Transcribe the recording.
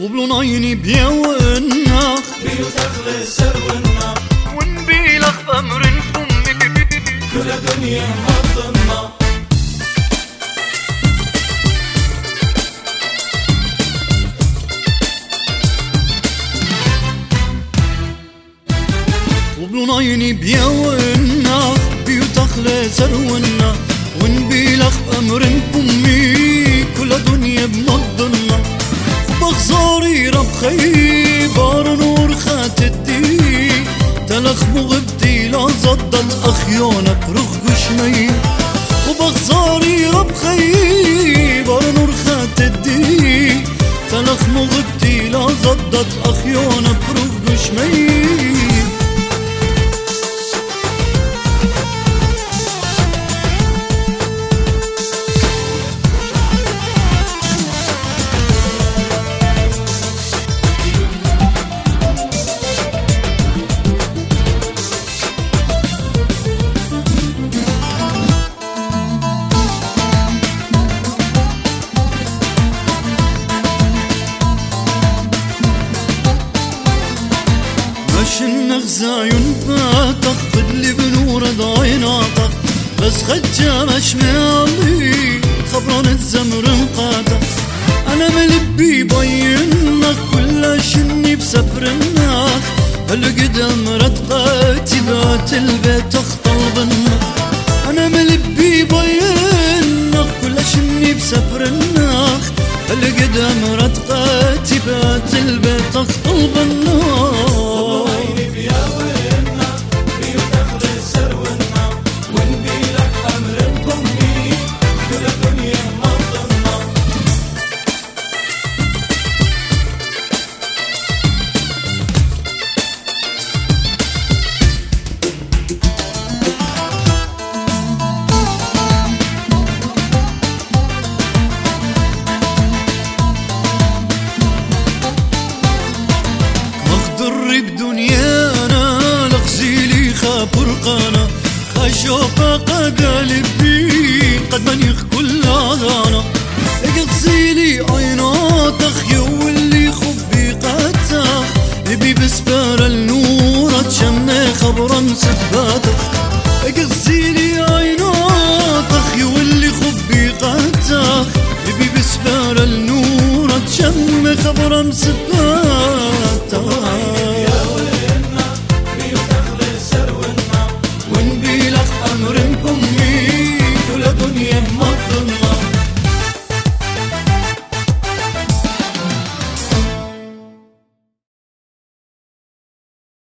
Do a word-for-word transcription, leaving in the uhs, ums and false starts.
وبلون عيني بيونخ بيو دخل سرونا ونبيلخ بأمر فمك كل دنيا مطمة وبلون عيني بيونخ بيو دخل سرونا ونبيلخ بأمر فمي كل دنيا بمضنا بخزاري رب خيبار نور خاتدي تلخ مغبتي لا زدت أخيانك رخ شمي وبخزاري رب خيبار نور خاتدي تلخ مغبتي لا زدت أخيانك رخ شمي شنخ زاين فاتخ بدلي بنور ضايناتخ بس خجا مش مالي خبران الزمر مقاتخ انا ملبي بينخ كل شني بسبر النخ هالقدام ردقاتي بات البيت اخطل بالنخ انا ملبي بينخ كل شني بسبر النخ هالقدام ردقاتي بات البيت اخطل بالنخ بدنيانا لغزيلي خابرقانا خشوفة قد قلبي قد منيخ كل هذانا اغزيلي عيناتخ يولي خبي قاتخ نبي بسبار النور تشمي خبرا سباتخ اغزيلي عيناتخ يولي خبي قاتخ نبي بسبار النور تشمي خبرا سباتخ